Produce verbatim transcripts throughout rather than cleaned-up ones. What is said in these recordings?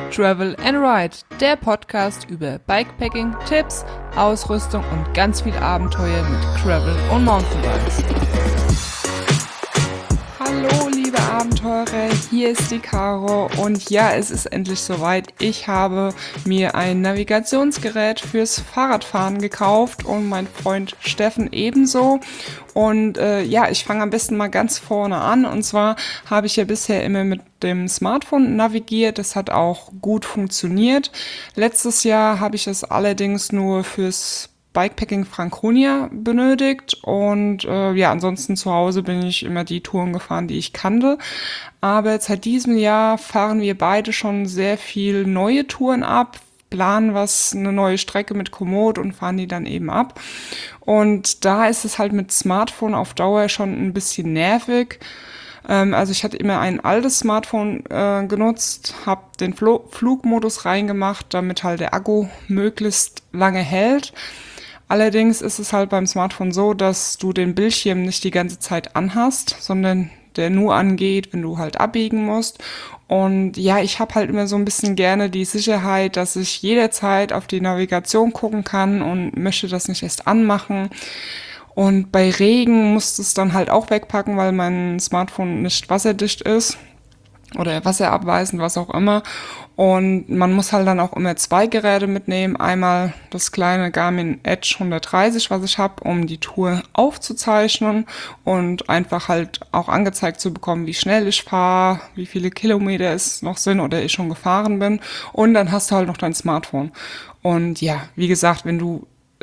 Travel and Ride, der Podcast über Bikepacking, Tipps, Ausrüstung und ganz viel Abenteuer mit Gravel und Mountainbikes. Hallo liebe Abenteurer, hier ist die Caro und ja, es ist endlich soweit. Ich habe mir ein Navigationsgerät fürs Fahrradfahren gekauft und mein Freund Steffen ebenso. Und äh, ja, ich fange am besten mal ganz vorne an. Und zwar habe ich ja bisher immer mit dem Smartphone navigiert. Das hat auch gut funktioniert. Letztes Jahr habe ich es allerdings nur fürs Bikepacking Franconia benötigt und äh, ja, ansonsten zu Hause bin ich immer die Touren gefahren, die ich kannte. Aber seit diesem Jahr fahren wir beide schon sehr viel neue Touren ab, planen was, eine neue Strecke mit Komoot und fahren die dann eben ab. Und da ist es halt mit Smartphone auf Dauer schon ein bisschen nervig. Ähm, also ich hatte immer ein altes Smartphone äh, genutzt, habe den Flo- Flugmodus reingemacht, damit halt der Akku möglichst lange hält. Allerdings ist es halt beim Smartphone so, dass du den Bildschirm nicht die ganze Zeit anhast, sondern der nur angeht, wenn du halt abbiegen musst. Und ja, ich habe halt immer so ein bisschen gerne die Sicherheit, dass ich jederzeit auf die Navigation gucken kann und möchte das nicht erst anmachen. Und bei Regen musst du es dann halt auch wegpacken, weil mein Smartphone nicht wasserdicht ist oder wasserabweisend, was auch immer. Und man muss halt dann auch immer zwei Geräte mitnehmen. Einmal das kleine Garmin Edge hundertdreißig, was ich habe, um die Tour aufzuzeichnen und einfach halt auch angezeigt zu bekommen, wie schnell ich fahre, wie viele Kilometer es noch sind oder ich schon gefahren bin. Und dann hast du halt noch dein Smartphone. Und ja, wie gesagt, wenn du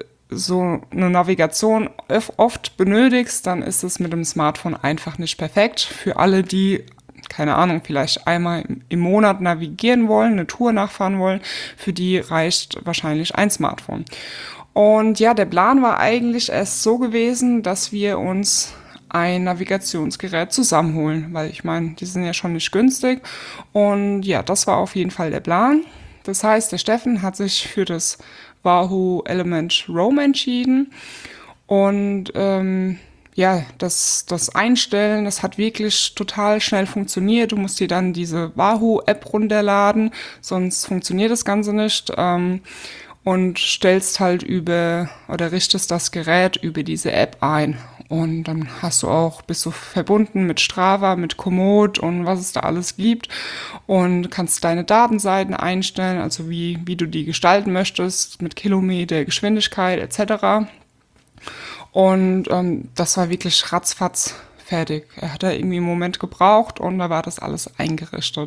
so eine Navigation oft benötigst, dann ist es mit dem Smartphone einfach nicht perfekt. Für alle, die keine Ahnung, vielleicht einmal im Monat navigieren wollen, eine Tour nachfahren wollen, für die reicht wahrscheinlich ein Smartphone. Und ja, der Plan war eigentlich erst so gewesen, dass wir uns ein Navigationsgerät zusammenholen, weil ich meine, die sind ja schon nicht günstig. Und ja, das war auf jeden Fall der Plan. Das heißt, der Steffen hat sich für das Wahoo Element Roam entschieden und ähm, ja, das, das Einstellen, das hat wirklich total schnell funktioniert. Du musst dir dann diese Wahoo-App runterladen, sonst funktioniert das Ganze nicht. Ähm, und stellst halt über oder richtest das Gerät über diese App ein. Und dann hast du auch, bist du verbunden mit Strava, mit Komoot und was es da alles gibt. Und kannst deine Datenseiten einstellen, also wie, wie du die gestalten möchtest, mit Kilometer, Geschwindigkeit et cetera. Und ähm, das war wirklich ratzfatz fertig. Er hat da irgendwie einen Moment gebraucht und da war das alles eingerichtet.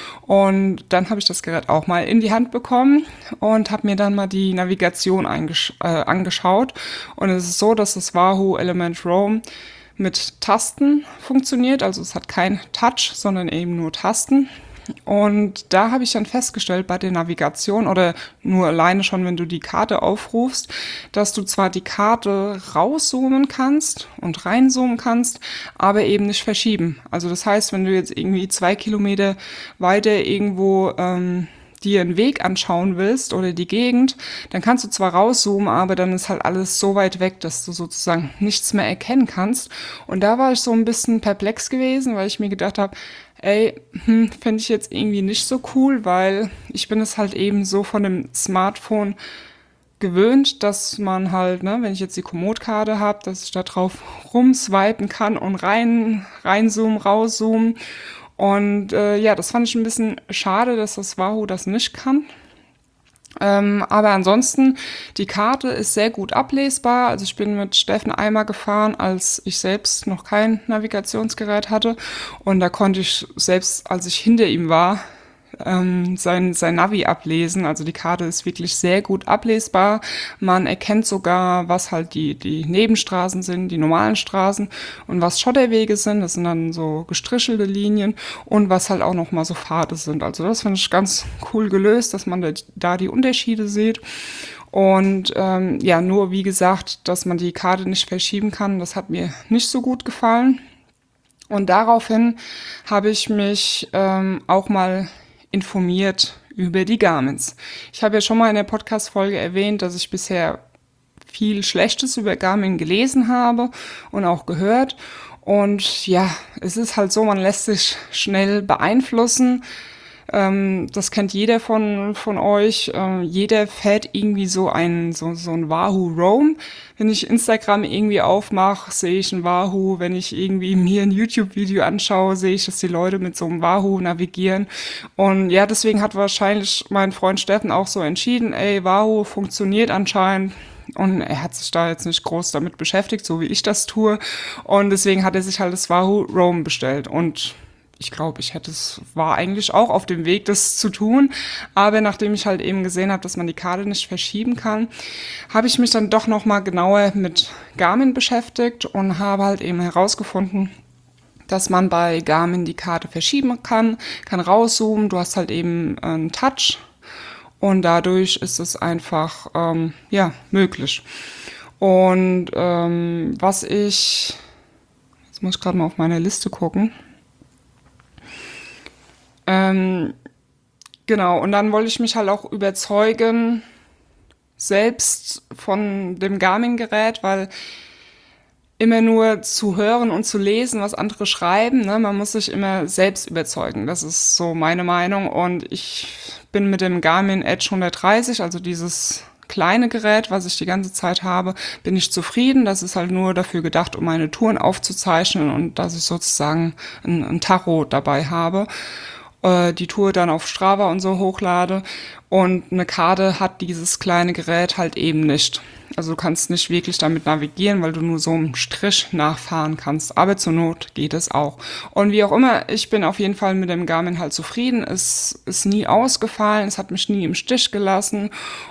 Und dann habe ich das Gerät auch mal in die Hand bekommen und habe mir dann mal die Navigation eingesch- äh, angeschaut. Und es ist so, dass das Wahoo Element Roam mit Tasten funktioniert. Also es hat kein Touch, sondern eben nur Tasten. Und da habe ich dann festgestellt bei der Navigation oder nur alleine schon, wenn du die Karte aufrufst, dass du zwar die Karte rauszoomen kannst und reinzoomen kannst, aber eben nicht verschieben. Also das heißt, wenn du jetzt irgendwie zwei Kilometer weiter irgendwo ähm, dir einen Weg anschauen willst oder die Gegend, dann kannst du zwar rauszoomen, aber dann ist halt alles so weit weg, dass du sozusagen nichts mehr erkennen kannst. Und da war ich so ein bisschen perplex gewesen, weil ich mir gedacht habe, ey, hm, finde ich jetzt irgendwie nicht so cool, weil ich bin es halt eben so von dem Smartphone gewöhnt, dass man halt, ne, wenn ich jetzt die Komoot-Karte habe, dass ich da drauf rumswipen kann und rein, reinzoomen, rauszoomen. Und äh, ja, das fand ich ein bisschen schade, dass das Wahoo das nicht kann. Ähm, aber ansonsten, die Karte ist sehr gut ablesbar. Also ich bin mit Steffen einmal gefahren, als ich selbst noch kein Navigationsgerät hatte. Und da konnte ich, selbst als ich hinter ihm war, ähm, sein, sein Navi ablesen. Also die Karte ist wirklich sehr gut ablesbar. Man erkennt sogar, was halt die, die Nebenstraßen sind, die normalen Straßen und was Schotterwege sind. Das sind dann so gestrichelte Linien und was halt auch nochmal so Pfade sind. Also das finde ich ganz cool gelöst, dass man da, da die Unterschiede sieht. Und ähm, ja, nur wie gesagt, dass man die Karte nicht verschieben kann, das hat mir nicht so gut gefallen. Und daraufhin habe ich mich ähm, auch mal informiert über die Garmins. Ich habe ja schon mal in der Podcast-Folge erwähnt, dass ich bisher viel Schlechtes über Garmin gelesen habe und auch gehört. Und ja, es ist halt so, man lässt sich schnell beeinflussen. Ähm, das kennt jeder von von euch. Äh, jeder fährt irgendwie so ein so so ein Wahoo Roam. Wenn ich Instagram irgendwie aufmache, sehe ich ein Wahoo. Wenn ich irgendwie mir ein YouTube-Video anschaue, sehe ich, dass die Leute mit so einem Wahoo navigieren. Und ja, deswegen hat wahrscheinlich mein Freund Steffen auch so entschieden, ey, Wahoo funktioniert anscheinend. Und er hat sich da jetzt nicht groß damit beschäftigt, so wie ich das tue. Und deswegen hat er sich halt das Wahoo Roam bestellt. Und ich glaube, ich hätte es, war eigentlich auch auf dem Weg, das zu tun. Aber nachdem ich halt eben gesehen habe, dass man die Karte nicht verschieben kann, habe ich mich dann doch nochmal genauer mit Garmin beschäftigt und habe halt eben herausgefunden, dass man bei Garmin die Karte verschieben kann, kann rauszoomen. Du hast halt eben einen Touch. Und dadurch ist es einfach, ähm, ja, möglich. Und ähm, was ich, jetzt muss ich gerade mal auf meine Liste gucken. Ähm, genau, und dann wollte ich mich halt auch überzeugen, selbst von dem Garmin-Gerät, weil immer nur zu hören und zu lesen, was andere schreiben, ne? Man muss sich immer selbst überzeugen. Das ist so meine Meinung. Und ich bin mit dem Garmin Edge hundertdreißig, also dieses kleine Gerät, was ich die ganze Zeit habe, bin ich zufrieden. Das ist halt nur dafür gedacht, um meine Touren aufzuzeichnen und dass ich sozusagen ein, ein Tacho dabei habe, äh, die Tour dann auf Strava und so hochlade. Und eine Karte hat dieses kleine Gerät halt eben nicht. Also du kannst nicht wirklich damit navigieren, weil du nur so einen Strich nachfahren kannst. Aber zur Not geht es auch. Und wie auch immer, ich bin auf jeden Fall mit dem Garmin halt zufrieden. Es ist nie ausgefallen, es hat mich nie im Stich gelassen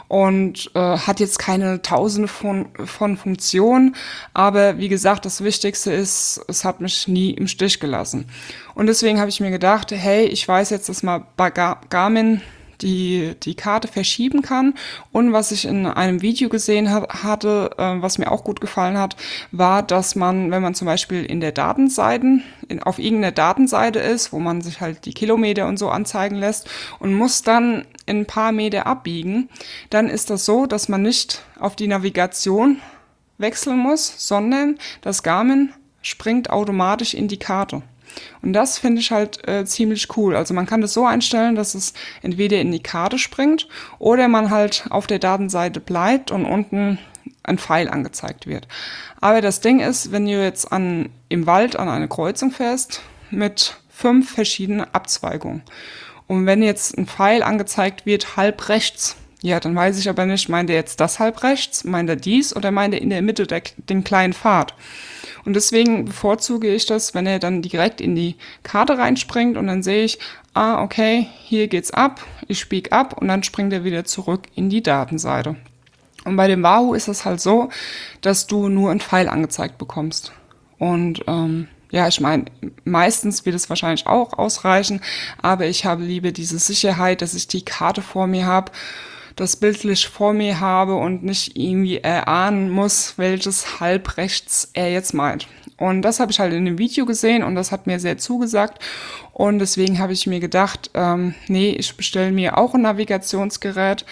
und äh, hat jetzt keine tausende von, von Funktionen. Aber wie gesagt, das Wichtigste ist, es hat mich nie im Stich gelassen. Und deswegen habe ich mir gedacht, hey, ich weiß jetzt, dass man bei Gar- Garmin die die Karte verschieben kann. Und was ich in einem Video gesehen hat, hatte, äh, was mir auch gut gefallen hat, war, dass man, wenn man zum Beispiel in der Datenseite, in, auf irgendeiner Datenseite ist, wo man sich halt die Kilometer und so anzeigen lässt und muss dann in ein paar Meter abbiegen, dann ist das so, dass man nicht auf die Navigation wechseln muss, sondern das Garmin springt automatisch in die Karte. Und das finde ich halt äh, ziemlich cool. Also man kann das so einstellen, dass es entweder in die Karte springt oder man halt auf der Datenseite bleibt und unten ein Pfeil angezeigt wird. Aber das Ding ist, wenn du jetzt an, im Wald an eine Kreuzung fährst mit fünf verschiedenen Abzweigungen und wenn jetzt ein Pfeil angezeigt wird, halb rechts, ja, dann weiß ich aber nicht, meint er jetzt das halb rechts, meint er dies oder meint er in der Mitte der, den kleinen Pfad. Und deswegen bevorzuge ich das, wenn er dann direkt in die Karte reinspringt und dann sehe ich, ah, okay, hier geht's ab, ich spieg ab und dann springt er wieder zurück in die Datenseite. Und bei dem Wahoo ist es halt so, dass du nur einen Pfeil angezeigt bekommst. Und ähm, ja, ich meine, meistens wird es wahrscheinlich auch ausreichen, aber ich habe lieber diese Sicherheit, dass ich die Karte vor mir habe, das bildlich vor mir habe und nicht irgendwie erahnen muss, welches halb rechts er jetzt meint. Und das habe ich halt in dem Video gesehen und das hat mir sehr zugesagt. Und deswegen habe ich mir gedacht, ähm, nee, ich bestelle mir auch ein Navigationsgerät.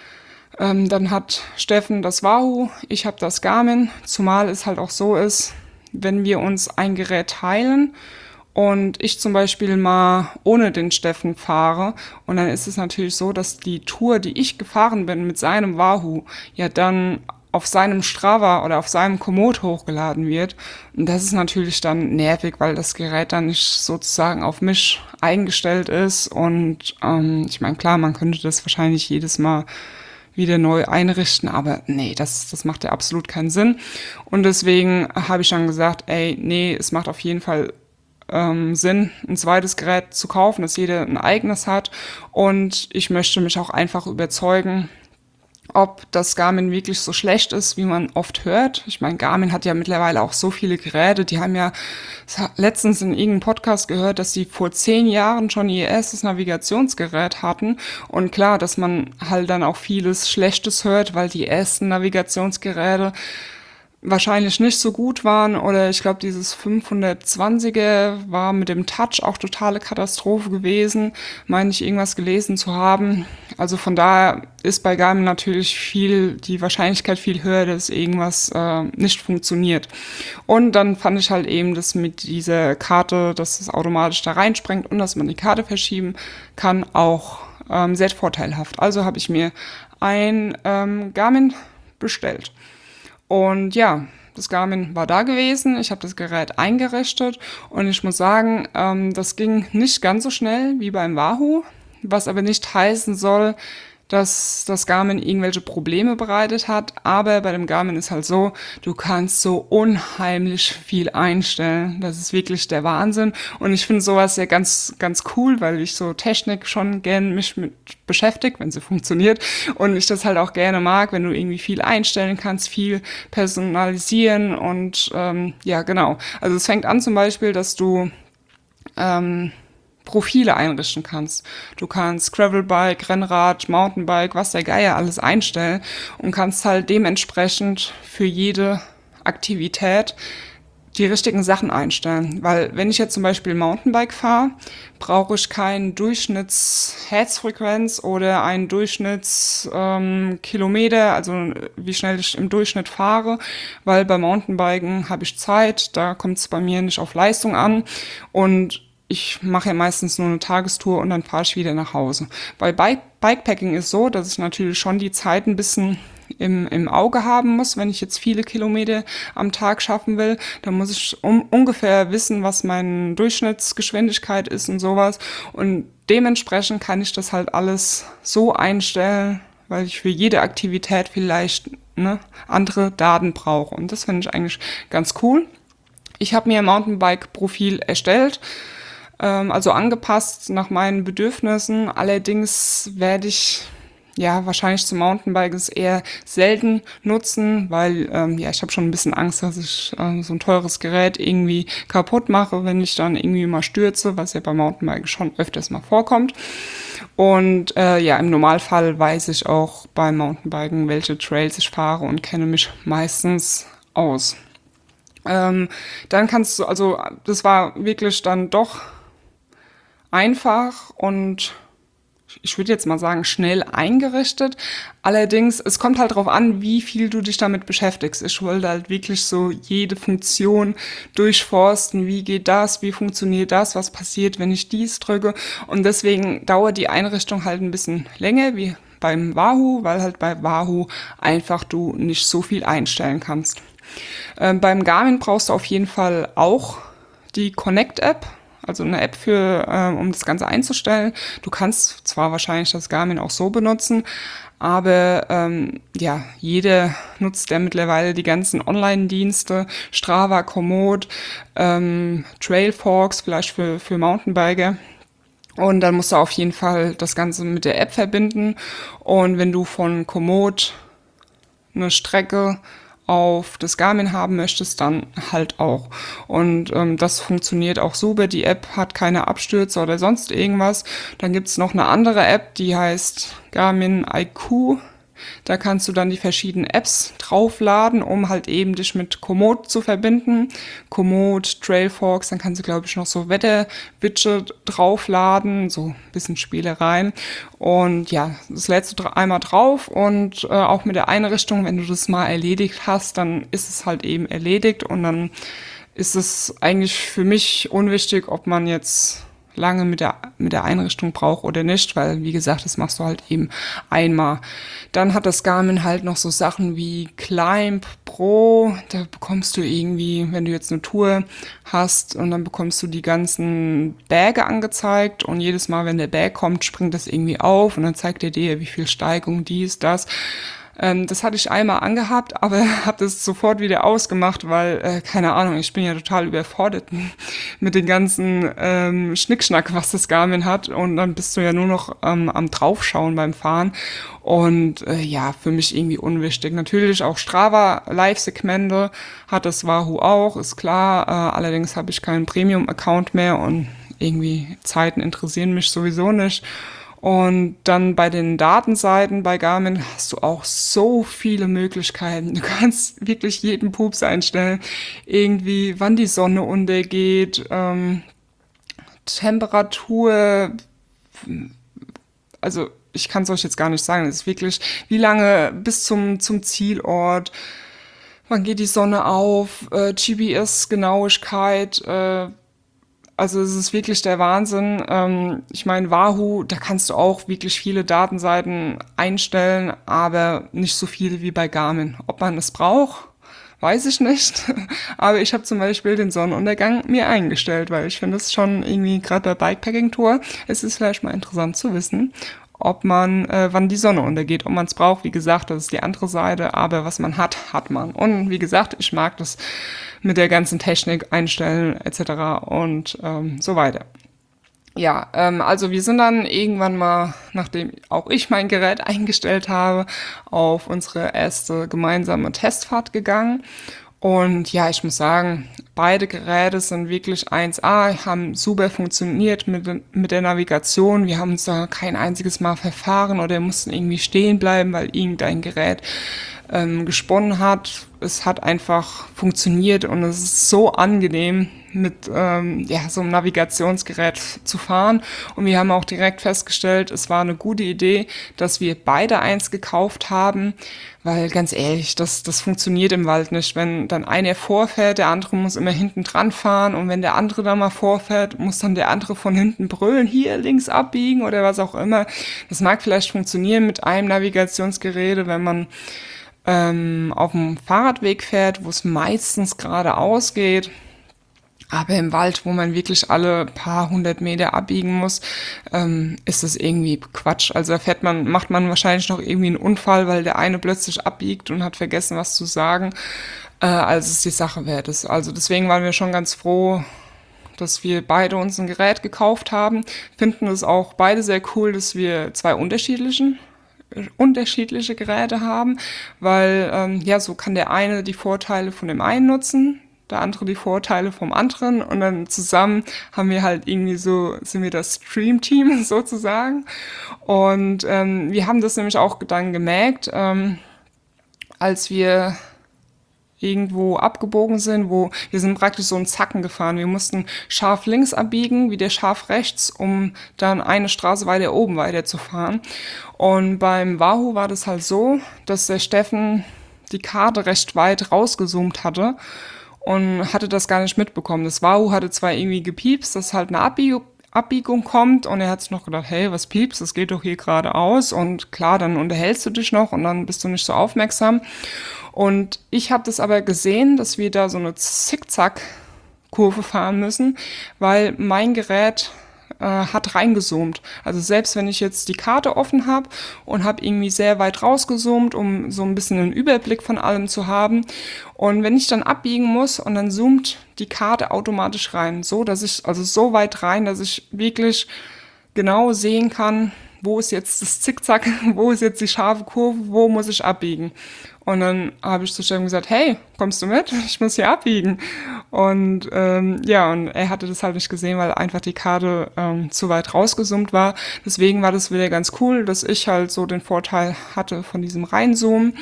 Ähm, dann hat Steffen das Wahoo, ich habe das Garmin, zumal es halt auch so ist, wenn wir uns ein Gerät teilen und ich zum Beispiel mal ohne den Steffen fahre und dann ist es natürlich so, dass die Tour, die ich gefahren bin mit seinem Wahoo, ja dann auf seinem Strava oder auf seinem Komoot hochgeladen wird. Und das ist natürlich dann nervig, weil das Gerät dann nicht sozusagen auf mich eingestellt ist. Und ähm, ich meine, klar, man könnte das wahrscheinlich jedes Mal wieder neu einrichten, aber nee, das, das macht ja absolut keinen Sinn. Und deswegen habe ich dann gesagt, ey, nee, es macht auf jeden Fall ähm, Sinn, ein zweites Gerät zu kaufen, dass jeder ein eigenes hat. Und ich möchte mich auch einfach überzeugen, ob das Garmin wirklich so schlecht ist, wie man oft hört. Ich meine, Garmin hat ja mittlerweile auch so viele Geräte. Die haben ja letztens in irgendeinem Podcast gehört, dass sie vor zehn Jahren schon ihr erstes Navigationsgerät hatten. Und klar, dass man halt dann auch vieles Schlechtes hört, weil die ersten Navigationsgeräte wahrscheinlich nicht so gut waren, oder ich glaube, dieses fünfhundertzwanziger war mit dem Touch auch totale Katastrophe gewesen, meine ich irgendwas gelesen zu haben. Also von daher ist bei Garmin natürlich viel, die Wahrscheinlichkeit viel höher, dass irgendwas äh, nicht funktioniert. Und dann fand ich halt eben das mit dieser Karte, dass es automatisch da reinspringt und dass man die Karte verschieben kann, auch ähm, sehr vorteilhaft. Also habe ich mir ein ähm, Garmin bestellt. Und ja, das Garmin war da gewesen, ich habe das Gerät eingerichtet und ich muss sagen, ähm, das ging nicht ganz so schnell wie beim Wahoo, was aber nicht heißen soll, dass das Garmin irgendwelche Probleme bereitet hat, aber bei dem Garmin ist halt so, du kannst so unheimlich viel einstellen. Das ist wirklich der Wahnsinn und ich finde sowas ja ganz ganz cool, weil ich so Technik schon gern mich mit beschäftige, wenn sie funktioniert und ich das halt auch gerne mag, wenn du irgendwie viel einstellen kannst, viel personalisieren und ähm, ja genau. Also es fängt an zum Beispiel, dass du ähm, Profile einrichten kannst. Du kannst Gravelbike, Rennrad, Mountainbike, was der Geier alles einstellen und kannst halt dementsprechend für jede Aktivität die richtigen Sachen einstellen. Weil wenn ich jetzt zum Beispiel Mountainbike fahre, brauche ich keinen Durchschnitts-Herzfrequenz oder einen Durchschnitts-Kilometer, ähm, also wie schnell ich im Durchschnitt fahre, weil bei Mountainbiken habe ich Zeit, da kommt es bei mir nicht auf Leistung an und ich mache ja meistens nur eine Tagestour und dann fahre ich wieder nach Hause. Bei Bike Bikepacking ist so, dass ich natürlich schon die Zeit ein bisschen im, im Auge haben muss, wenn ich jetzt viele Kilometer am Tag schaffen will. Dann muss ich um, ungefähr wissen, was meine Durchschnittsgeschwindigkeit ist und sowas. Und dementsprechend kann ich das halt alles so einstellen, weil ich für jede Aktivität vielleicht ne, andere Daten brauche. Und das finde ich eigentlich ganz cool. Ich habe mir ein Mountainbike-Profil erstellt, also angepasst nach meinen Bedürfnissen. Allerdings werde ich ja wahrscheinlich zum Mountainbiken eher selten nutzen, weil ähm, ja ich habe schon ein bisschen Angst, dass ich äh, so ein teures Gerät irgendwie kaputt mache, wenn ich dann irgendwie mal stürze, was ja beim Mountainbiken schon öfters mal vorkommt. Und äh, ja, im Normalfall weiß ich auch beim Mountainbiken, welche Trails ich fahre und kenne mich meistens aus. Ähm, dann kannst du, also das war wirklich dann doch einfach und ich würde jetzt mal sagen, schnell eingerichtet. Allerdings, es kommt halt drauf an, wie viel du dich damit beschäftigst. Ich wollte halt wirklich so jede Funktion durchforsten. Wie geht das? Wie funktioniert das? Was passiert, wenn ich dies drücke? Und deswegen dauert die Einrichtung halt ein bisschen länger wie beim Wahoo, weil halt bei Wahoo einfach du nicht so viel einstellen kannst. Ähm, beim Garmin brauchst du auf jeden Fall auch die Connect-App. Also eine App für, ähm, um das Ganze einzustellen. Du kannst zwar wahrscheinlich das Garmin auch so benutzen, aber ähm, ja, jeder nutzt ja mittlerweile die ganzen Online-Dienste, Strava, Komoot, ähm, Trailforks, vielleicht für, für Mountainbiker. Und dann musst du auf jeden Fall das Ganze mit der App verbinden. Und wenn du von Komoot eine Strecke auf das Garmin haben möchtest, dann halt auch. Und ähm, das funktioniert auch super. Die App hat keine Abstürze oder sonst irgendwas. Dann gibt's noch eine andere App, die heißt Garmin I Q. Da kannst du dann die verschiedenen Apps draufladen, um halt eben dich mit Komoot zu verbinden. Komoot, Trailforks, dann kannst du, glaube ich, noch so Wetter-Widget draufladen, so ein bisschen Spielereien. Und ja, das lädst du einmal drauf und äh, auch mit der Einrichtung, wenn du das mal erledigt hast, dann ist es halt eben erledigt und dann ist es eigentlich für mich unwichtig, ob man jetzt lange mit der mit der Einrichtung braucht oder nicht, weil wie gesagt, das machst du halt eben einmal. Dann hat das Garmin halt noch so Sachen wie Climb Pro, da bekommst du irgendwie, wenn du jetzt eine Tour hast und dann bekommst du die ganzen Berge angezeigt und jedes Mal, wenn der Berg kommt, springt das irgendwie auf und dann zeigt er dir, wie viel Steigung, dies, das. Ähm, das hatte ich einmal angehabt, aber habe das sofort wieder ausgemacht, weil, äh, keine Ahnung, ich bin ja total überfordert mit den ganzen ähm, Schnickschnack, was das Garmin hat. Und dann bist du ja nur noch ähm, am Draufschauen beim Fahren. Und äh, ja, für mich irgendwie unwichtig. Natürlich auch Strava Live-Segmente hat das Wahoo auch, ist klar. Äh, allerdings habe ich keinen Premium-Account mehr und irgendwie Zeiten interessieren mich sowieso nicht. Und dann bei den Datenseiten bei Garmin hast du auch so viele Möglichkeiten. Du kannst wirklich jeden Pups einstellen. Irgendwie, wann die Sonne untergeht, ähm, Temperatur, also ich kann es euch jetzt gar nicht sagen. Es ist wirklich, wie lange bis zum, zum Zielort, wann geht die Sonne auf, äh, G P S-Genauigkeit, äh, also es ist wirklich der Wahnsinn. Ähm, ich meine, Wahoo, da kannst du auch wirklich viele Datenseiten einstellen, aber nicht so viele wie bei Garmin. Ob man es braucht, weiß ich nicht. Aber ich habe zum Beispiel den Sonnenuntergang mir eingestellt, weil ich finde es schon irgendwie, gerade bei Bikepacking-Tour, es ist vielleicht mal interessant zu wissen, ob man, äh, wann die Sonne untergeht, ob man es braucht. Wie gesagt, das ist die andere Seite, aber was man hat, hat man. Und wie gesagt, ich mag das mit der ganzen Technik einstellen et cetera und ähm, so weiter. Ja, ähm, also wir sind dann irgendwann mal, nachdem auch ich mein Gerät eingestellt habe, auf unsere erste gemeinsame Testfahrt gegangen. Und ja, ich muss sagen, beide Geräte sind wirklich eins A, haben super funktioniert mit, mit der Navigation. Wir haben uns da kein einziges Mal verfahren oder mussten irgendwie stehen bleiben, weil irgendein Gerät ähm, gesponnen hat. Es hat einfach funktioniert und es ist so angenehm, mit ähm, ja, so einem Navigationsgerät zu fahren. Und wir haben auch direkt festgestellt, es war eine gute Idee, dass wir beide eins gekauft haben, weil ganz ehrlich, das, das funktioniert im Wald nicht. Wenn dann einer vorfährt, der andere muss immer hinten dran fahren und wenn der andere dann mal vorfährt, muss dann der andere von hinten brüllen, hier links abbiegen oder was auch immer. Das mag vielleicht funktionieren mit einem Navigationsgerät, wenn man ähm, auf dem Fahrradweg fährt, wo es meistens geradeaus geht. Aber im Wald, wo man wirklich alle paar hundert Meter abbiegen muss, ähm, ist das irgendwie Quatsch. Also da fährt man, macht man wahrscheinlich noch irgendwie einen Unfall, weil der eine plötzlich abbiegt und hat vergessen, was zu sagen, äh, als es die Sache wert ist. Also deswegen waren wir schon ganz froh, dass wir beide uns ein Gerät gekauft haben. Finden es auch beide sehr cool, dass wir zwei unterschiedlichen unterschiedliche Geräte haben, weil ähm, ja, so kann der eine die Vorteile von dem einen nutzen, der andere die Vorteile vom anderen und dann zusammen haben wir halt irgendwie so, sind wir das Stream-Team sozusagen und ähm, wir haben das nämlich auch dann gemerkt, ähm, als wir irgendwo abgebogen sind, wo wir sind praktisch so einen Zacken gefahren. Wir mussten scharf links abbiegen, wieder scharf rechts, um dann eine Straße weiter oben weiterzufahren. Und beim Wahoo war das halt so, dass der Steffen die Karte recht weit rausgezoomt hatte und hatte das gar nicht mitbekommen. Das Wahoo hatte zwar irgendwie gepiepst, dass halt eine Abbiegung Abbiegung kommt und er hat sich noch gedacht, hey, was piepst, das geht doch hier geradeaus und klar, dann unterhältst du dich noch und dann bist du nicht so aufmerksam. Und ich habe das aber gesehen, dass wir da so eine Zickzack-Kurve fahren müssen, weil mein Gerät äh, hat reingezoomt. Also selbst wenn ich jetzt die Karte offen habe und habe irgendwie sehr weit rausgezoomt, um so ein bisschen einen Überblick von allem zu haben. Und wenn ich dann abbiegen muss und dann zoomt die Karte automatisch rein, so dass ich, also so weit rein, dass ich wirklich genau sehen kann, wo ist jetzt das Zickzack, wo ist jetzt die scharfe Kurve, wo muss ich abbiegen. Und dann habe ich zu Steffen gesagt, hey, kommst du mit? Ich muss hier abbiegen. Und ähm, ja, und er hatte das halt nicht gesehen, weil einfach die Karte ähm, zu weit rausgezoomt war. Deswegen war das wieder ganz cool, dass ich halt so den Vorteil hatte von diesem Reinzoomen.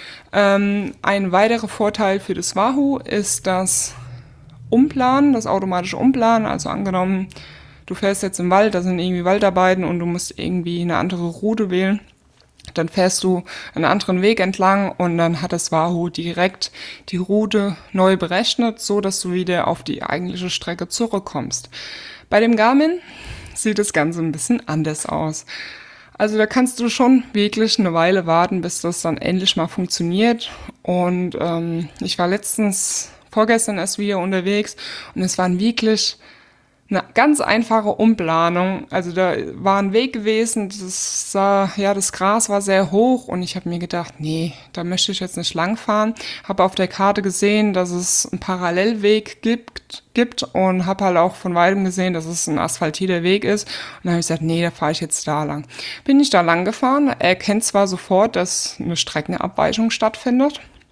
Ähm, ein weiterer Vorteil für das Wahoo ist das Umplanen, das automatische Umplanen. Also angenommen, du fährst jetzt im Wald, da sind irgendwie Waldarbeiten und du musst irgendwie eine andere Route wählen. Dann fährst du einen anderen Weg entlang und dann hat das Wahoo direkt die Route neu berechnet, so dass du wieder auf die eigentliche Strecke zurückkommst. Bei dem Garmin sieht das Ganze ein bisschen anders aus. Also da kannst du schon wirklich eine Weile warten, bis das dann endlich mal funktioniert. Und ähm, ich war letztens, vorgestern erst wieder unterwegs und es waren wirklich eine ganz einfache Umplanung. Also da war ein Weg gewesen, das sah, ja, das Gras war sehr hoch und ich habe mir gedacht, nee, da möchte ich jetzt nicht langfahren. Habe auf der Karte gesehen, dass es einen Parallelweg gibt, gibt und habe halt auch von weitem gesehen, dass es ein asphaltierter Weg ist. Und dann habe ich gesagt, nee, da fahre ich jetzt da lang. Bin ich da lang gefahren. Er erkennt zwar sofort, dass eine Streckenabweichung stattfindet.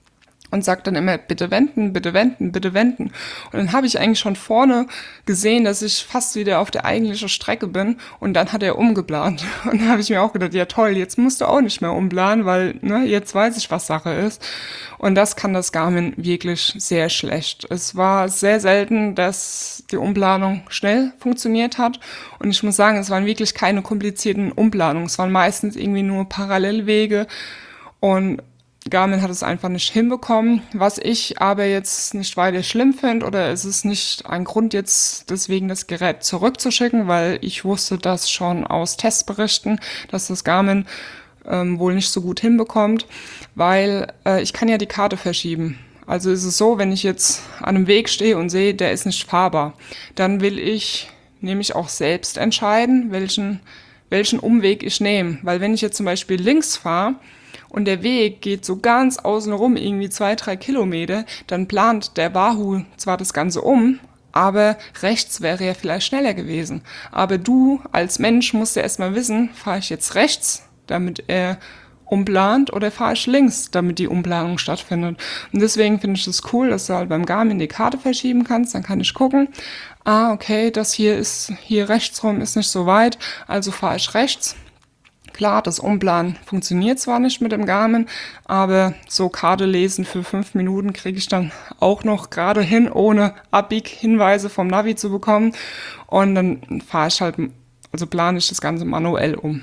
und sagt dann immer, bitte wenden, bitte wenden, bitte wenden. Und dann habe ich eigentlich schon vorne gesehen, dass ich fast wieder auf der eigentlichen Strecke bin und dann hat er umgeplant. Und dann habe ich mir auch gedacht, ja toll, jetzt musst du auch nicht mehr umplanen, weil ne, jetzt weiß ich, was Sache ist. Und das kann das Garmin wirklich sehr schlecht. Es war sehr selten, dass die Umplanung schnell funktioniert hat. Und ich muss sagen, es waren wirklich keine komplizierten Umplanungen. Es waren meistens irgendwie nur Parallelwege und Garmin hat es einfach nicht hinbekommen, was ich aber jetzt nicht weiter schlimm finde oder es ist nicht ein Grund jetzt deswegen das Gerät zurückzuschicken, weil ich wusste das schon aus Testberichten, dass das Garmin ähm, wohl nicht so gut hinbekommt, weil äh, ich kann ja die Karte verschieben. Also ist es so, wenn ich jetzt an einem Weg stehe und sehe, der ist nicht fahrbar, dann will ich nämlich auch selbst entscheiden, welchen, welchen Umweg ich nehme. Weil wenn ich jetzt zum Beispiel links fahre, und der Weg geht so ganz außenrum, irgendwie zwei, drei Kilometer, dann plant der Wahoo zwar das Ganze um, aber rechts wäre ja vielleicht schneller gewesen. Aber du als Mensch musst ja erstmal wissen, fahre ich jetzt rechts, damit er umplant, oder fahre ich links, damit die Umplanung stattfindet. Und deswegen finde ich es das cool, dass du halt beim Garmin die Karte verschieben kannst, dann kann ich gucken, ah, okay, das hier ist, hier rechts rum ist nicht so weit, also fahre ich rechts. Klar, das Umplanen funktioniert zwar nicht mit dem Garmin, aber so Karte lesen für fünf Minuten kriege ich dann auch noch gerade hin, ohne Abbieg-Hinweise vom Navi zu bekommen. Und dann fahre ich halt, also plane ich das Ganze manuell um.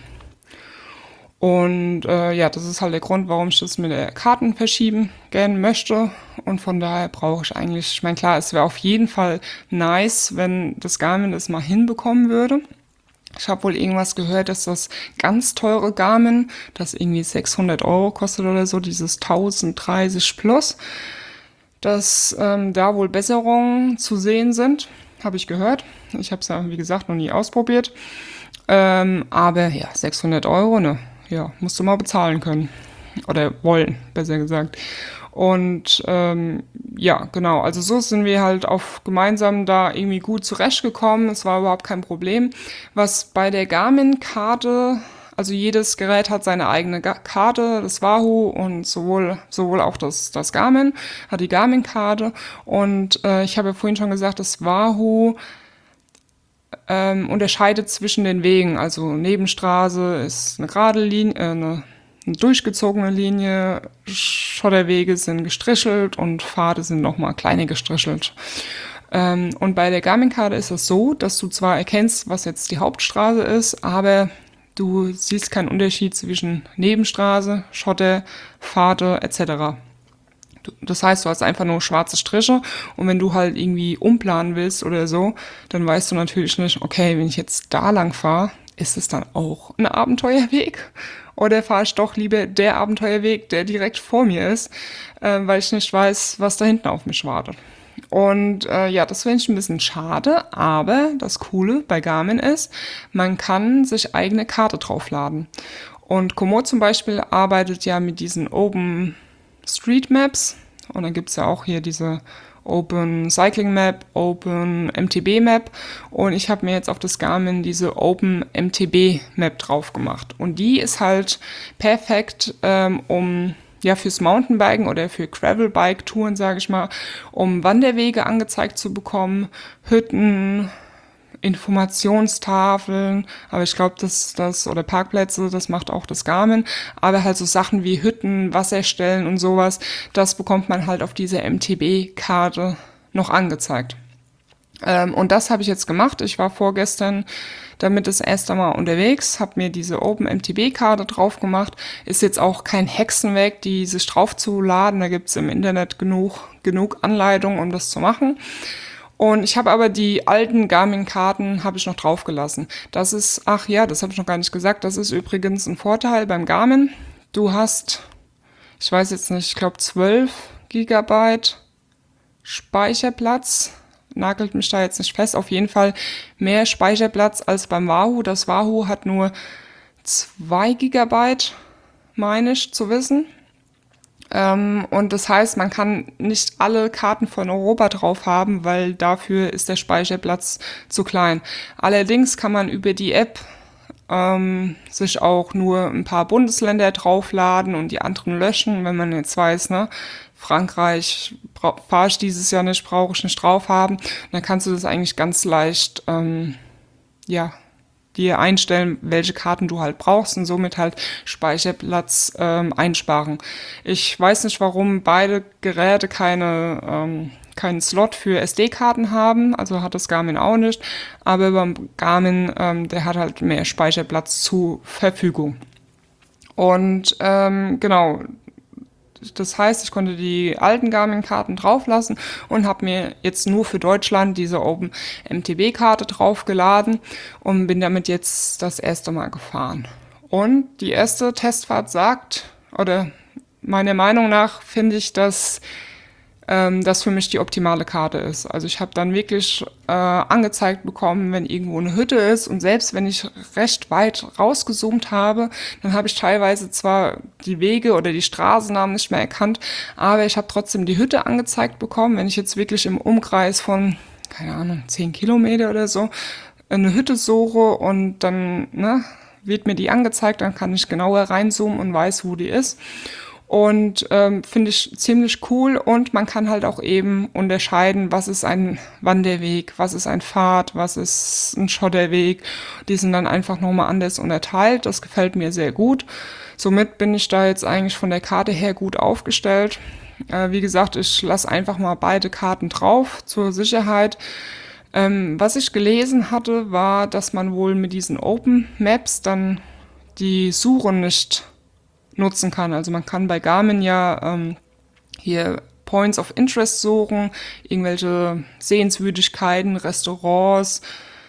Und äh, ja, das ist halt der Grund, warum ich das mit der Karten verschieben gerne möchte. Und von daher brauche ich eigentlich, ich meine, klar, es wäre auf jeden Fall nice, wenn das Garmin das mal hinbekommen würde. Ich habe wohl irgendwas gehört, dass das ganz teure Garmin, das irgendwie sechshundert Euro kostet oder so, dieses tausenddreißig Plus, dass ähm, da wohl Besserungen zu sehen sind, habe ich gehört. Ich habe es ja, wie gesagt, noch nie ausprobiert. Ähm, aber ja, sechshundert Euro, ne? Ja, musst du mal bezahlen können. Oder wollen, besser gesagt. Und ähm, ja, genau, also so sind wir halt auf gemeinsam da irgendwie gut zurechtgekommen. Es war überhaupt kein Problem. Was bei der Garmin-Karte, also jedes Gerät hat seine eigene Ga- Karte, das Wahoo und sowohl sowohl auch das, das Garmin hat die Garmin-Karte. Und äh, ich habe ja vorhin schon gesagt, das Wahoo ähm, unterscheidet zwischen den Wegen. Also Nebenstraße ist eine gerade Linie, äh, eine eine durchgezogene Linie, Schotterwege sind gestrichelt und Pfade sind nochmal kleiner gestrichelt. Ähm, und bei der Garmin-Karte ist es so, dass du zwar erkennst, was jetzt die Hauptstraße ist, aber du siehst keinen Unterschied zwischen Nebenstraße, Schotter, Pfade et cetera. Das heißt, du hast einfach nur schwarze Striche und wenn du halt irgendwie umplanen willst oder so, dann weißt du natürlich nicht, okay, wenn ich jetzt da lang fahre, ist es dann auch ein Abenteuerweg? Oder fahre ich doch lieber der Abenteuerweg, der direkt vor mir ist, äh, weil ich nicht weiß, was da hinten auf mich wartet. Und äh, ja, das finde ich ein bisschen schade, aber das Coole bei Garmin ist, man kann sich eigene Karte draufladen. Und Komoot zum Beispiel arbeitet ja mit diesen Open Street Maps und dann gibt's ja auch hier diese Open Cycling Map, Open M T B Map und ich habe mir jetzt auf das Garmin diese Open M T B Map drauf gemacht und die ist halt perfekt, ähm, um ja fürs Mountainbiken oder für Gravelbike-Touren, sage ich mal, um Wanderwege angezeigt zu bekommen, Hütten, Informationstafeln, aber ich glaube, dass das oder Parkplätze, das macht auch das Garmin, aber halt so Sachen wie Hütten, Wasserstellen und sowas, das bekommt man halt auf dieser M T B-Karte noch angezeigt. Ähm, und das habe ich jetzt gemacht. Ich war vorgestern damit das erste Mal unterwegs, habe mir diese Open M T B-Karte drauf gemacht. Ist jetzt auch kein Hexenwerk, die sich draufzuladen. Da gibt's im Internet genug, genug Anleitungen, um das zu machen. Und ich habe aber die alten Garmin-Karten habe ich noch draufgelassen. Das ist, ach ja, das habe ich noch gar nicht gesagt, das ist übrigens ein Vorteil beim Garmin. Du hast, ich weiß jetzt nicht, ich glaube zwölf Gigabyte Speicherplatz. Nagelt mich da jetzt nicht fest. Auf jeden Fall mehr Speicherplatz als beim Wahoo. Das Wahoo hat nur zwei Gigabyte, meine ich zu wissen. Ähm, und das heißt, man kann nicht alle Karten von Europa drauf haben, weil dafür ist der Speicherplatz zu klein. Allerdings kann man über die App ähm, sich auch nur ein paar Bundesländer draufladen und die anderen löschen, wenn man jetzt weiß, ne, Frankreich bra- fahre ich dieses Jahr nicht, brauche ich nicht drauf haben. Dann kannst du das eigentlich ganz leicht, ähm, ja, dir einstellen, welche Karten du halt brauchst und somit halt Speicherplatz ähm, einsparen. Ich weiß nicht, warum beide Geräte keine ähm, keinen Slot für S D-Karten haben, also hat das Garmin auch nicht, aber beim Garmin, ähm, der hat halt mehr Speicherplatz zur Verfügung. Und ähm, genau, das heißt, ich konnte die alten Garmin-Karten drauflassen und habe mir jetzt nur für Deutschland diese Open M T B-Karte draufgeladen und bin damit jetzt das erste Mal gefahren. Und die erste Testfahrt sagt, oder meiner Meinung nach finde ich, dass ähm, das für mich die optimale Karte ist. Also ich habe dann wirklich äh, angezeigt bekommen, wenn irgendwo eine Hütte ist und selbst wenn ich recht weit rausgezoomt habe, dann habe ich teilweise zwar die Wege oder die Straßennamen nicht mehr erkannt, aber ich habe trotzdem die Hütte angezeigt bekommen. Wenn ich jetzt wirklich im Umkreis von, keine Ahnung, zehn Kilometer oder so eine Hütte suche und dann ne, wird mir die angezeigt, dann kann ich genauer reinzoomen und weiß, wo die ist. Und ähm, finde ich ziemlich cool und man kann halt auch eben unterscheiden, was ist ein Wanderweg, was ist ein Pfad, was ist ein Schotterweg. Die sind dann einfach nochmal anders unterteilt. Das gefällt mir sehr gut. Somit bin ich da jetzt eigentlich von der Karte her gut aufgestellt. Äh, wie gesagt, ich lasse einfach mal beide Karten drauf zur Sicherheit. Ähm, was ich gelesen hatte, war, dass man wohl mit diesen Open Maps dann die Suche nicht nutzen kann. Also man kann bei Garmin ja ähm, hier Points of Interest suchen, irgendwelche Sehenswürdigkeiten, Restaurants,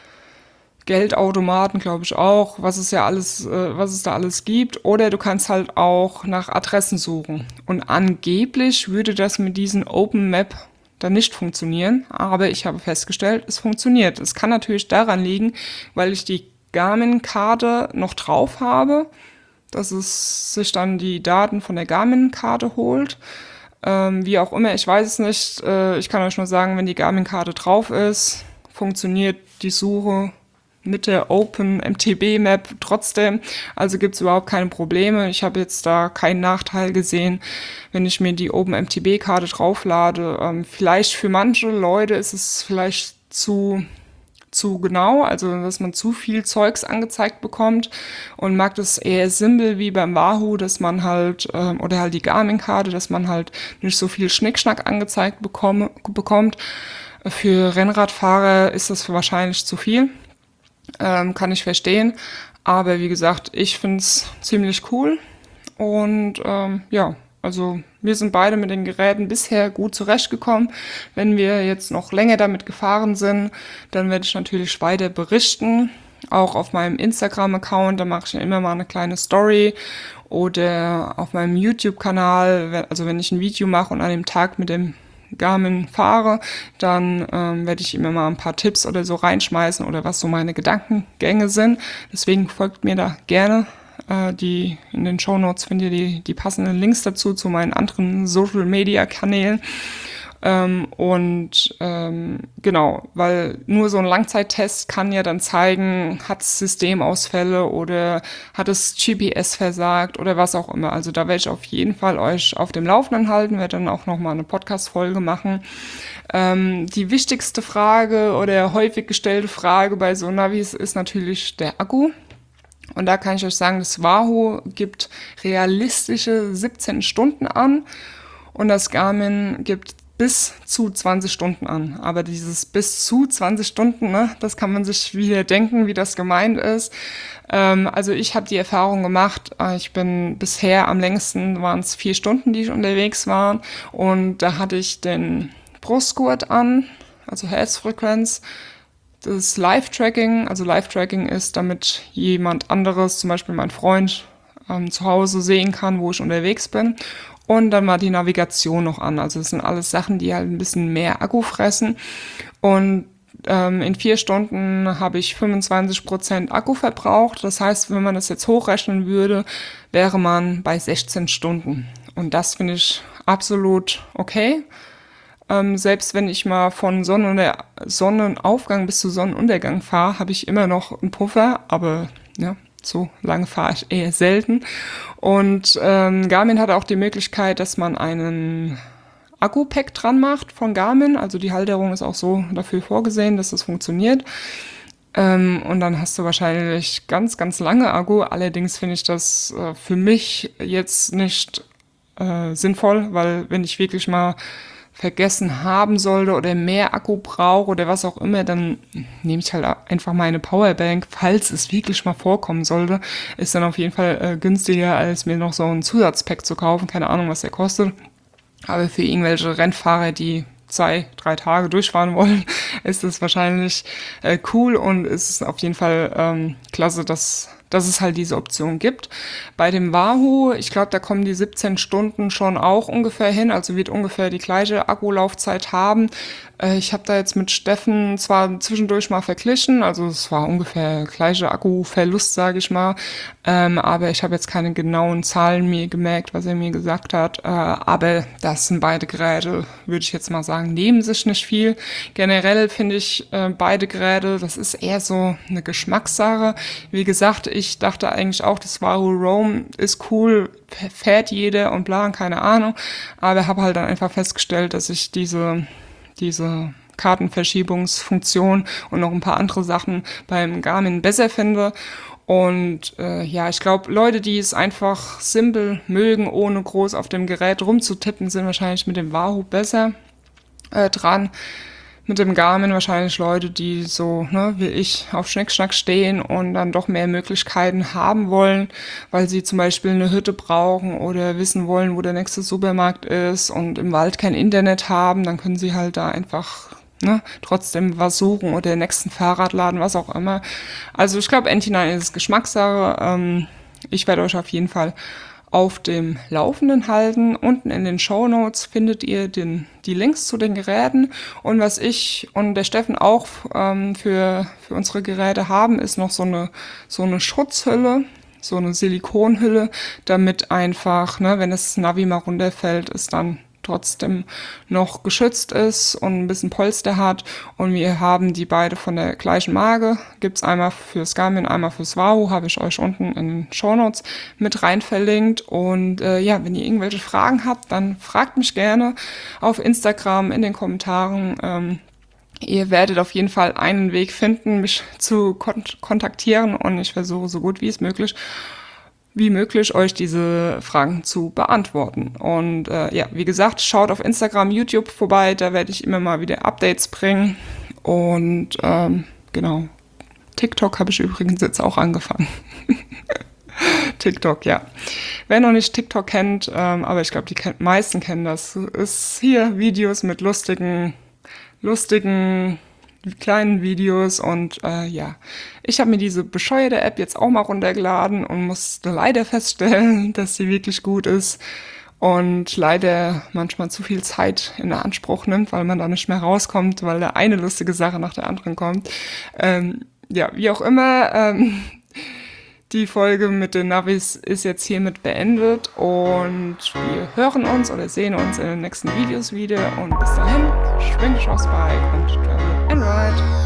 Geldautomaten, glaube ich auch, was es ja alles, äh, was es da alles gibt. Oder du kannst halt auch nach Adressen suchen. Und angeblich würde das mit diesen Open Map dann nicht funktionieren, aber ich habe festgestellt, es funktioniert. Es kann natürlich daran liegen, weil ich die Garmin-Karte noch drauf habe, dass es sich dann die Daten von der Garmin-Karte holt. Ähm, wie auch immer, ich weiß es nicht. Äh, ich kann euch nur sagen, wenn die Garmin-Karte drauf ist, funktioniert die Suche mit der Open M T B Map trotzdem. Also gibt es überhaupt keine Probleme. Ich habe jetzt da keinen Nachteil gesehen, wenn ich mir die Open M T B-Karte drauflade. Ähm, vielleicht für manche Leute ist es vielleicht zu... zu genau, also dass man zu viel Zeugs angezeigt bekommt und mag das eher simpel wie beim Wahoo, dass man halt, ähm, oder halt die Garmin-Karte, dass man halt nicht so viel Schnickschnack angezeigt bekomme, bekommt. Für Rennradfahrer ist das wahrscheinlich zu viel, ähm, kann ich verstehen, aber wie gesagt, ich find's ziemlich cool und ähm, ja, also wir sind beide mit den Geräten bisher gut zurechtgekommen. Wenn wir jetzt noch länger damit gefahren sind, dann werde ich natürlich weiter berichten. Auch auf meinem Instagram-Account, da mache ich ja immer mal eine kleine Story. Oder auf meinem YouTube-Kanal, also wenn ich ein Video mache und an dem Tag mit dem Garmin fahre, dann ähm, werde ich immer mal ein paar Tipps oder so reinschmeißen oder was so meine Gedankengänge sind. Deswegen folgt mir da gerne. Die, in den Shownotes findet ihr die, die passenden Links dazu zu meinen anderen Social-Media-Kanälen. Ähm, und ähm, genau, weil nur so ein Langzeittest kann ja dann zeigen, hat es Systemausfälle oder hat es G P S versagt oder was auch immer. Also da werde ich auf jeden Fall euch auf dem Laufenden halten, werde dann auch nochmal eine Podcast-Folge machen. Ähm, die wichtigste Frage oder häufig gestellte Frage bei so Navis ist natürlich der Akku. Und da kann ich euch sagen, das Wahoo gibt realistische siebzehn Stunden an und das Garmin gibt bis zu zwanzig Stunden an. Aber dieses bis zu zwanzig Stunden, ne, das kann man sich wieder denken, wie das gemeint ist. Ähm, also ich habe die Erfahrung gemacht, ich bin bisher am längsten, waren es vier Stunden, die ich unterwegs war. Und da hatte ich den Brustgurt an, also Herzfrequenz. Das Live-Tracking, also Live-Tracking ist, damit jemand anderes, zum Beispiel mein Freund, ähm, zu Hause sehen kann, wo ich unterwegs bin. Und dann war die Navigation noch an. Also das sind alles Sachen, die halt ein bisschen mehr Akku fressen. Und ähm, in vier Stunden habe ich fünfundzwanzig Prozent Akku verbraucht. Das heißt, wenn man das jetzt hochrechnen würde, wäre man bei sechzehn Stunden. Und das finde ich absolut okay. Ähm, selbst wenn ich mal von Sonnenunder- Sonnenaufgang bis zu Sonnenuntergang fahre, habe ich immer noch einen Puffer, aber ja, so lange fahre ich eher selten. Und ähm, Garmin hat auch die Möglichkeit, dass man einen Akku-Pack dran macht von Garmin. Also die Halterung ist auch so dafür vorgesehen, dass das funktioniert. Ähm, und dann hast du wahrscheinlich ganz, ganz lange Akku. Allerdings finde ich das äh, für mich jetzt nicht äh, sinnvoll, weil wenn ich wirklich mal vergessen haben sollte oder mehr Akku brauche oder was auch immer, dann nehme ich halt einfach meine Powerbank, falls es wirklich mal vorkommen sollte. Ist dann auf jeden Fall äh, günstiger, als mir noch so ein Zusatzpack zu kaufen. Keine Ahnung, was der kostet. Aber für irgendwelche Rennfahrer, die zwei, drei Tage durchfahren wollen, ist es wahrscheinlich äh, cool und es ist auf jeden Fall ähm, klasse, dass, dass es halt diese Option gibt. Bei dem Wahoo, ich glaube, da kommen die siebzehn Stunden schon auch ungefähr hin, also wird ungefähr die gleiche Akkulaufzeit haben. Äh, ich habe da jetzt mit Steffen zwar zwischendurch mal verglichen, also es war ungefähr gleiche Akkuverlust, sage ich mal, ähm, aber ich habe jetzt keine genauen Zahlen mir gemerkt, was er mir gesagt hat, äh, aber das sind beide Geräte, würde ich jetzt mal sagen, nehmen sich nicht viel. Generell finde ich äh, beide Geräte, das ist eher so eine Geschmackssache. Wie gesagt, ich dachte eigentlich auch, das Wahoo Roam ist cool, fährt jeder und bla, keine Ahnung, aber habe halt dann einfach festgestellt, dass ich diese diese Kartenverschiebungsfunktion und noch ein paar andere Sachen beim Garmin besser finde. Und äh, ja, ich glaube, Leute, die es einfach simpel mögen, ohne groß auf dem Gerät rumzutippen, sind wahrscheinlich mit dem Wahoo besser äh, dran. Mit dem Garmin wahrscheinlich Leute, die so, ne, wie ich, auf Schnickschnack stehen und dann doch mehr Möglichkeiten haben wollen, weil sie zum Beispiel eine Hütte brauchen oder wissen wollen, wo der nächste Supermarkt ist und im Wald kein Internet haben, dann können sie halt da einfach, ne, trotzdem was suchen oder den nächsten Fahrradladen, was auch immer. Also ich glaube, N-T neun ist Geschmackssache. Ähm, ich werde euch auf jeden Fall auf dem Laufenden halten. Unten in den Shownotes findet ihr den, die Links zu den Geräten. Und was ich und der Steffen auch ähm, für, für unsere Geräte haben, ist noch so eine, so eine Schutzhülle, so eine Silikonhülle, damit einfach, ne, wenn das Navi mal runterfällt, es dann trotzdem noch geschützt ist und ein bisschen Polster hat. Und wir haben die beide von der gleichen Marke. Gibt's einmal fürs Garmin, einmal fürs Wahoo. Habe ich euch unten in den Shownotes mit rein verlinkt. Und äh, ja, wenn ihr irgendwelche Fragen habt, dann fragt mich gerne auf Instagram in den Kommentaren. Ähm, ihr werdet auf jeden Fall einen Weg finden, mich zu kont- kontaktieren. Und ich versuche so gut wie es möglich wie möglich, euch diese Fragen zu beantworten. Und äh, ja, wie gesagt, schaut auf Instagram, YouTube vorbei, da werde ich immer mal wieder Updates bringen. Und ähm, genau, TikTok habe ich übrigens jetzt auch angefangen. TikTok, ja. Wer noch nicht TikTok kennt, ähm, aber ich glaube, die ken- meisten kennen das, ist hier Videos mit lustigen, lustigen kleinen Videos und äh, ja, ich habe mir diese bescheuerte App jetzt auch mal runtergeladen und musste leider feststellen, dass sie wirklich gut ist und leider manchmal zu viel Zeit in Anspruch nimmt, weil man da nicht mehr rauskommt, weil da eine lustige Sache nach der anderen kommt. Ähm, ja, wie auch immer, ähm, die Folge mit den Navis ist jetzt hiermit beendet und wir hören uns oder sehen uns in den nächsten Videos wieder und bis dahin, schwing dich aufs Bike und travel and ride.